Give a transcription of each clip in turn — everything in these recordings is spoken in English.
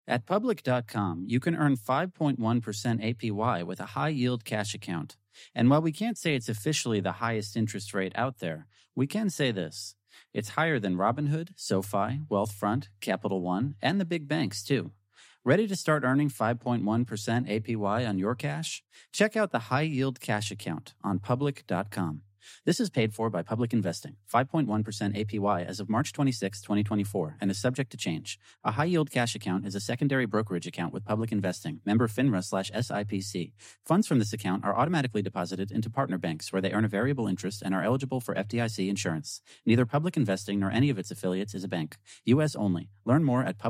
At Public.com, you can earn 5.1% APY with a high-yield cash account. And while we can't say it's officially the highest interest rate out there, we can say this. It's higher than Robinhood, SoFi, Wealthfront, Capital One, and the big banks, too. Ready to start earning 5.1% APY on your cash? Check out the high-yield cash account on Public.com. This is paid for by Public Investing, 5.1% APY as of March 26, 2024, and is subject to change. A high-yield cash account is a secondary brokerage account with Public Investing, member FINRA/SIPC. Funds from this account are automatically deposited into partner banks where they earn a variable interest and are eligible for FDIC insurance. Neither Public Investing nor any of its affiliates is a bank. U.S. only. Learn more at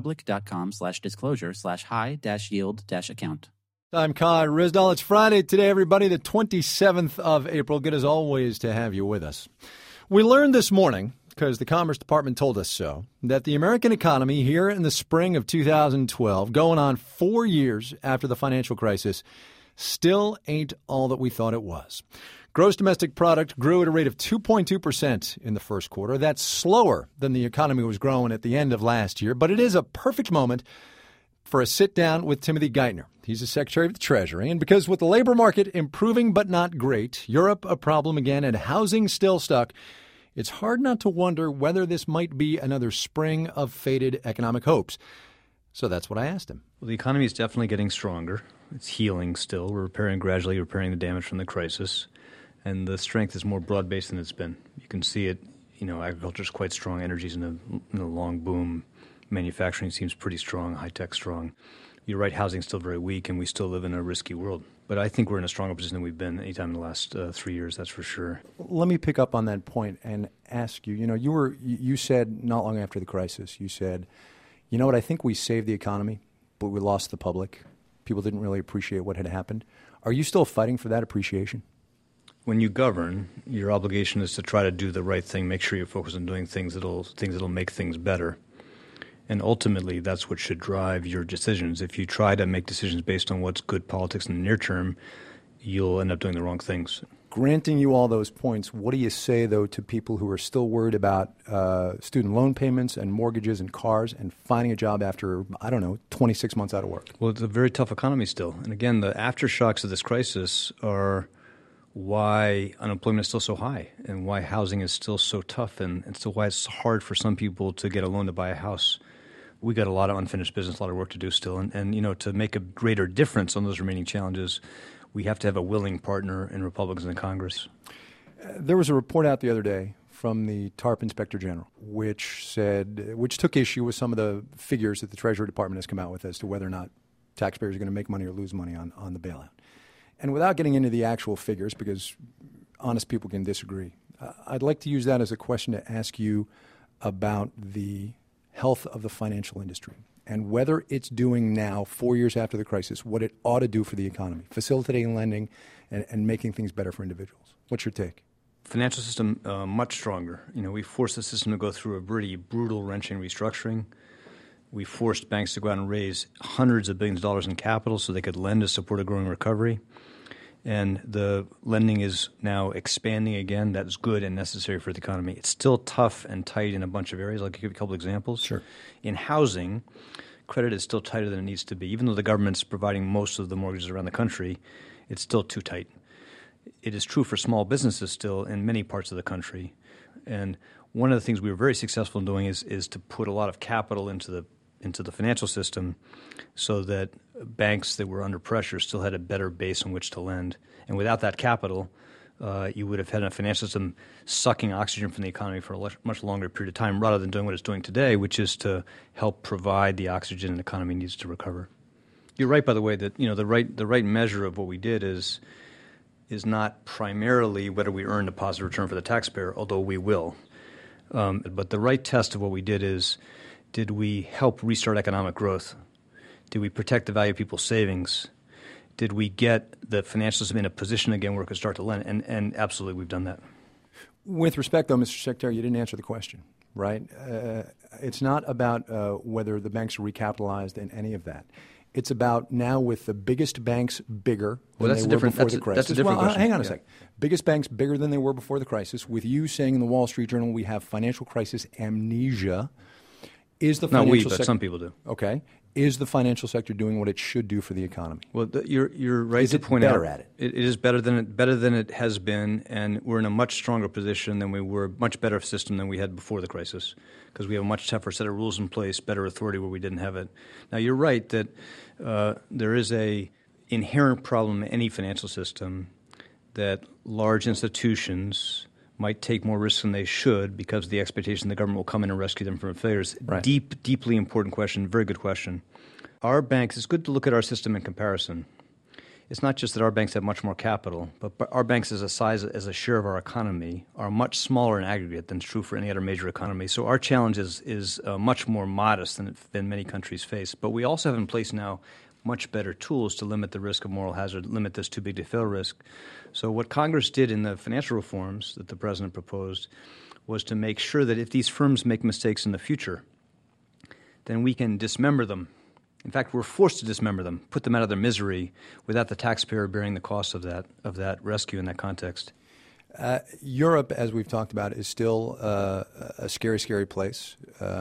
public.com/disclosure/high-yield-account. I'm Kai Ryssdal. It's Friday today, everybody, the 27th of April. Good as always to have you with us. We learned this morning, because the Commerce Department told us so, that the American economy here in the spring of 2012, going on 4 years after the financial crisis, still ain't all that we thought it was. Gross domestic product grew at a rate of 2.2% in the first quarter. That's slower than the economy was growing at the end of last year, but it is a perfect moment for a sit-down with Timothy Geithner. He's the Secretary of the Treasury. And because with the labor market improving but not great, Europe a problem again, and housing still stuck, it's hard not to wonder whether this might be another spring of faded economic hopes. So that's what I asked him. Well, the economy is definitely getting stronger. It's healing still. We're gradually repairing the damage from the crisis. And the strength is more broad-based than it's been. You can see it, agriculture is quite strong. Energy's in a long boom. Manufacturing seems pretty strong, high-tech strong. You're right, housing's still very weak, and we still live in a risky world. But I think we're in a stronger position than we've been any time in the last 3 years, that's for sure. Let me pick up on that point and ask you, you said not long after the crisis, you said, you know what, I think we saved the economy, but we lost the public. People didn't really appreciate what had happened. Are you still fighting for that appreciation? When you govern, your obligation is to try to do the right thing, make sure you're focused on doing things that'll make things better. And ultimately, that's what should drive your decisions. If you try to make decisions based on what's good politics in the near term, you'll end up doing the wrong things. Granting you all those points, what do you say, though, to people who are still worried about student loan payments and mortgages and cars and finding a job after, 26 months out of work? Well, it's a very tough economy still. And again, the aftershocks of this crisis are why unemployment is still so high and why housing is still so tough and still why it's hard for some people to get a loan to buy a house. We got a lot of unfinished business, a lot of work to do still. And to make a greater difference on those remaining challenges, we have to have a willing partner in Republicans in Congress. There was a report out the other day from the TARP Inspector General, which took issue with some of the figures that the Treasury Department has come out with as to whether or not taxpayers are going to make money or lose money on the bailout. And without getting into the actual figures, because honest people can disagree, I'd like to use that as a question to ask you about the health of the financial industry and whether it's doing now, 4 years after the crisis, what it ought to do for the economy, facilitating lending and making things better for individuals. What's your take? Financial system much stronger. We forced the system to go through a pretty brutal, wrenching restructuring. We forced banks to go out and raise hundreds of billions of dollars in capital so they could lend to support a growing recovery. And the lending is now expanding again. That's good and necessary for the economy. It's still tough and tight in a bunch of areas. I'll give you a couple examples. Sure. In housing, credit is still tighter than it needs to be. Even though the government's providing most of the mortgages around the country, it's still too tight. It is true for small businesses still in many parts of the country. And one of the things we were very successful in doing is to put a lot of capital into the financial system so that banks that were under pressure still had a better base on which to lend. And without that capital, you would have had a financial system sucking oxygen from the economy for a much longer period of time rather than doing what it's doing today, which is to help provide the oxygen an economy needs to recover. You're right, by the way, that the right measure of what we did is not primarily whether we earned a positive return for the taxpayer, although we will. But the right test of what we did is, did we help restart economic growth? Did we protect the value of people's savings? Did we get the financial system in a position again where it could start to lend? And absolutely, we've done that. With respect, though, Mr. Secretary, you didn't answer the question, right? It's not about whether the banks are recapitalized and any of that. It's about now with the biggest banks bigger than they were before the crisis. That's a different question. Hang on a second. Biggest banks bigger than they were before the crisis. With you saying in the Wall Street Journal we have financial crisis amnesia. Is the Not financial we, but some people do. Okay. Is the financial sector doing what it should do for the economy? Well, you're right to point out. Is it better at it? It is better than it has been, and we're in a much stronger position than we were, much better system than we had before the crisis, because we have a much tougher set of rules in place, better authority where we didn't have it. Now, you're right that there is a inherent problem in any financial system that large institutions might take more risks than they should because of the expectation the government will come in and rescue them from failures. Right. Deeply important question, very good question. Our banks, it's good to look at our system in comparison. It's not just that our banks have much more capital, but our banks as a share of our economy are much smaller in aggregate than is true for any other major economy. So our challenge is much more modest than many countries face. But we also have in place now much better tools to limit the risk of moral hazard, limit this too big to fail risk. So what Congress did in the financial reforms that the president proposed was to make sure that if these firms make mistakes in the future, then we can dismember them. In fact, we're forced to dismember them, put them out of their misery without the taxpayer bearing the cost of that rescue in that context. Europe, as we've talked about, is still a scary, scary place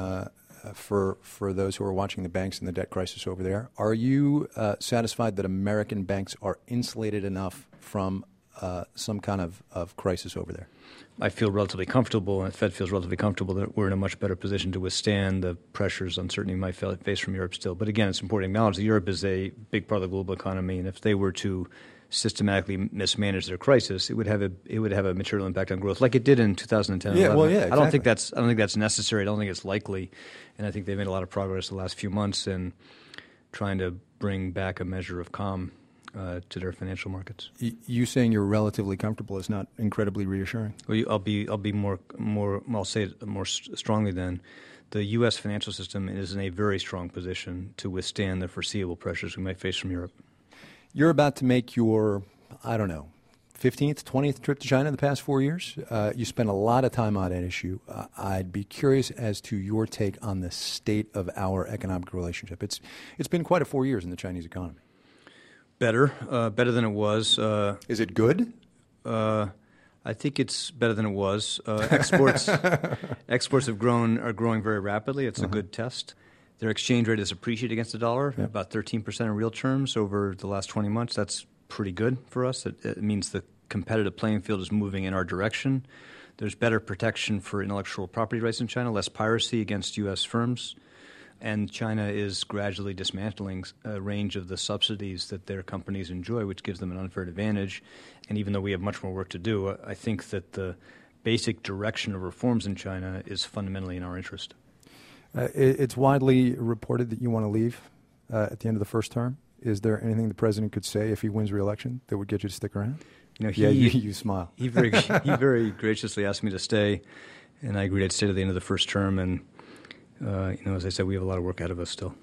for those who are watching the banks and the debt crisis over there. Are you satisfied that American banks are insulated enough from some kind of crisis over there? I feel relatively comfortable, and the Fed feels relatively comfortable that we're in a much better position to withstand the pressures, uncertainty we might face from Europe still. But again, it's important to acknowledge that Europe is a big part of the global economy, and if they were to systematically mismanage their crisis, it would have a material impact on growth, like it did in 2010. Yeah, well, yeah, exactly. I don't think that's necessary. I don't think it's likely, and I think they've made a lot of progress the last few months in trying to bring back a measure of calm to their financial markets. You saying you're relatively comfortable is not incredibly reassuring. Well, I'll say it more strongly then. The U.S. financial system is in a very strong position to withstand the foreseeable pressures we might face from Europe. You're about to make your, 15th, 20th trip to China in the past 4 years. You spent a lot of time on that issue. I'd be curious as to your take on the state of our economic relationship. It's been quite a 4 years in the Chinese economy. Better than it was. Is it good? I think it's better than it was. Exports are growing very rapidly. It's a good test. Their exchange rate has appreciated against the dollar, about 13% in real terms over the last 20 months. That's pretty good for us. It means the competitive playing field is moving in our direction. There's better protection for intellectual property rights in China, less piracy against U.S. firms. And China is gradually dismantling a range of the subsidies that their companies enjoy, which gives them an unfair advantage. And even though we have much more work to do, I think that the basic direction of reforms in China is fundamentally in our interest. It's widely reported that you want to leave at the end of the first term. Is there anything the president could say if he wins re-election that would get you to stick around? You smile. He very graciously asked me to stay, and I agreed I'd stay to the end of the first term. And as I said, we have a lot of work ahead of us still.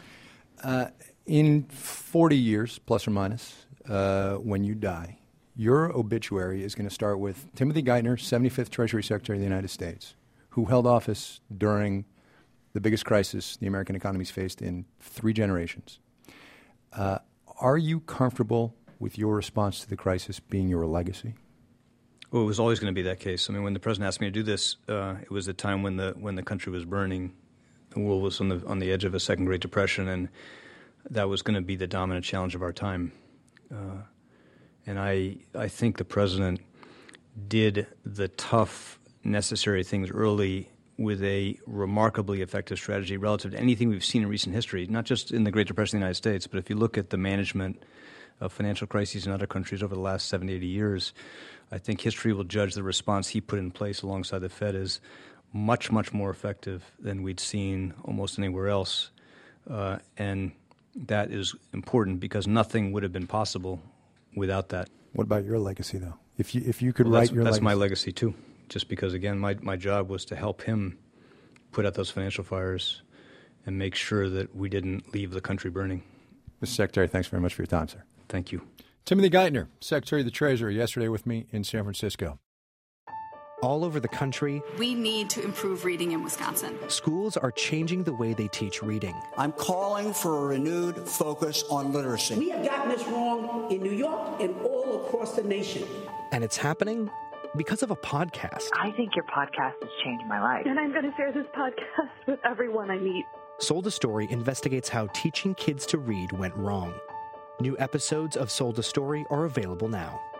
In 40 years, plus or minus, when you die, your obituary is going to start with Timothy Geithner, 75th Treasury Secretary of the United States, who held office during the biggest crisis the American economy's faced in 3 generations. Are you comfortable with your response to the crisis being your legacy? Well, it was always going to be that case. I mean, when the president asked me to do this, it was a time when the country was burning. The world was on the edge of a second Great Depression, and that was going to be the dominant challenge of our time. And I think the president did the tough, necessary things early with a remarkably effective strategy relative to anything we've seen in recent history, not just in the Great Depression in the United States, but if you look at the management of financial crises in other countries over the last 70, 80 years, I think history will judge the response he put in place alongside the Fed as much, much more effective than we'd seen almost anywhere else. And that is important because nothing would have been possible without that. What about your legacy, though? If you could write your legacy. That's my legacy, too. Just because, again, my job was to help him put out those financial fires and make sure that we didn't leave the country burning. Mr. Secretary, thanks very much for your time, sir. Thank you. Timothy Geithner, Secretary of the Treasury, yesterday with me in San Francisco. All over the country, we need to improve reading in Wisconsin. Schools are changing the way they teach reading. I'm calling for a renewed focus on literacy. We have gotten this wrong in New York and all across the nation. And it's happening because of a podcast. I think your podcast has changed my life. And I'm going to share this podcast with everyone I meet. Sold a Story investigates how teaching kids to read went wrong. New episodes of Sold a Story are available now.